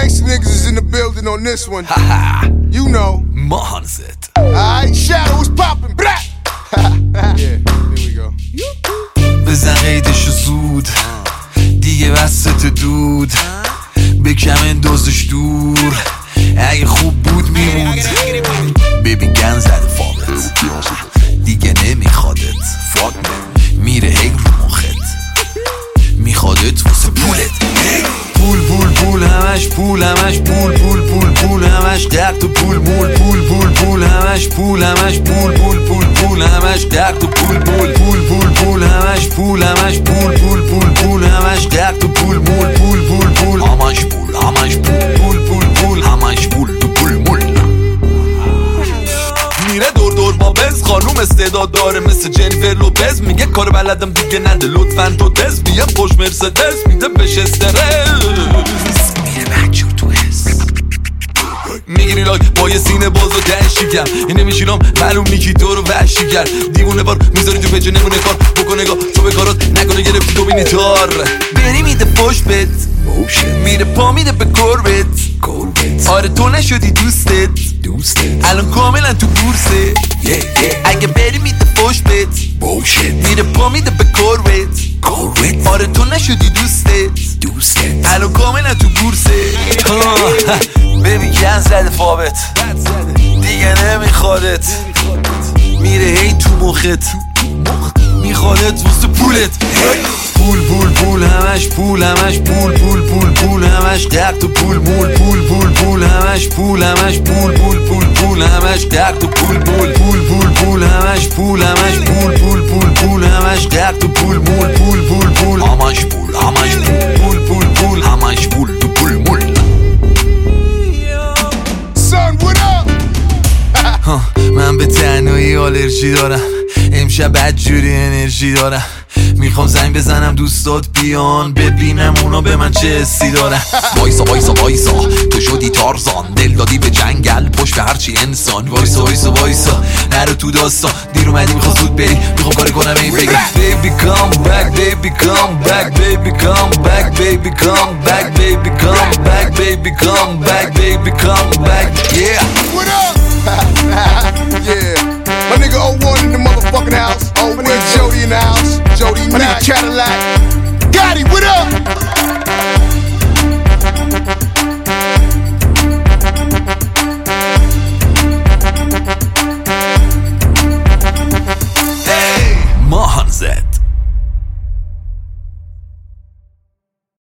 gangsta niggas is in the building on this one. You know. Mahanzet. Alright, Shadow was popping. Yeah, here we go. بزن قیدشو زود دیگه وسط دود بکم اندازش دور اگه خوب بود میموند ببین گن زده فاقت دیگه نمیخوادت فاک میره هی رو مخت میخوادت واسه پولت پول پول پول همش پول همش پول پول پول پول همش درد و پول مول پول پول پول همش پول همش پول پول پول پول همش درد و پول مول پول پول پول همش پول همش پول پول پول پول همش درد و پول مول پول پول پول همش پول همش پول پول پول پول همش پول تو پول مول میره دور دور با بز خانوم استعداد داره مثل جنیفر لوپز میگه کار بلدم دیگه نده لطفاً تو دز بیام خوش مرسدس میده بهش استرس میره بچور تو حس میگیری لاک با یه سینه باز و دنشیگم اینه میشینم معلوم نیکی تو رو وحشی کرد دیوونه بار میذاری تو پیچه نمونه کار بکن نگاه تو به کارات نکنه گرفتی تو بینی تار بری میده پشت بت میره پا میده به کربت آره تو نشدی دوستت الان کاملا تو بورسه اگه بری میده پشت بت میره پا میده به کربت آره تو نشدی دوستت الان کاملا تو بورسه ببین گن زده فابت دیگه نمیخوادت میره هی تو مخت میخوادت واسه پولت پول پول پول همش پول همش پول پول پول پول همش درد و پول مول پول پول پول همش پول همش پول پول پول پول همش درد و پول مول پول پول پول همش پول همش پول پول پول پول همش درد و پول مول پول پول پول همش پول همش پول پول پول همش پول تو پول مول Son, what up? من به تنهایی آلرژی دارم امشب بدجوری انرژی دارم میخوام زنگ بزنم دوستات بیان ببینم اونا به من چه حسی دارن وایسا وایسا وایسا تو شدی تارزان دل دادی به جنگل پشت به هرچی انسان وایسا وایسا وایسا نرو تو داستان دیر اومدی میخوام زود بری میخوام کار کنم این بگم baby come back baby come back baby come back baby come back baby come back baby come back baby come back